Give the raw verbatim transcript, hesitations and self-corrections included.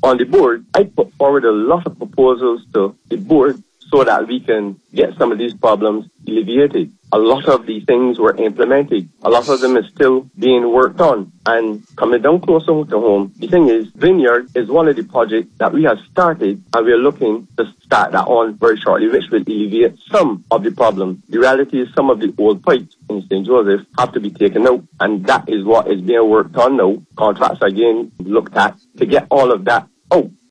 on the board, I put forward a lot of proposals to the board so that we can get some of these problems alleviated. A lot of these things were implemented. A lot of them is still being worked on. And coming down closer to home, the thing is, Vineyard is one of the projects that we have started, and we are looking to start that on very shortly, which will alleviate some of the problem. The reality is some of the old pipes in Saint Joseph have to be taken out, and that is what is being worked on now. Contracts are being looked at to get all of that out.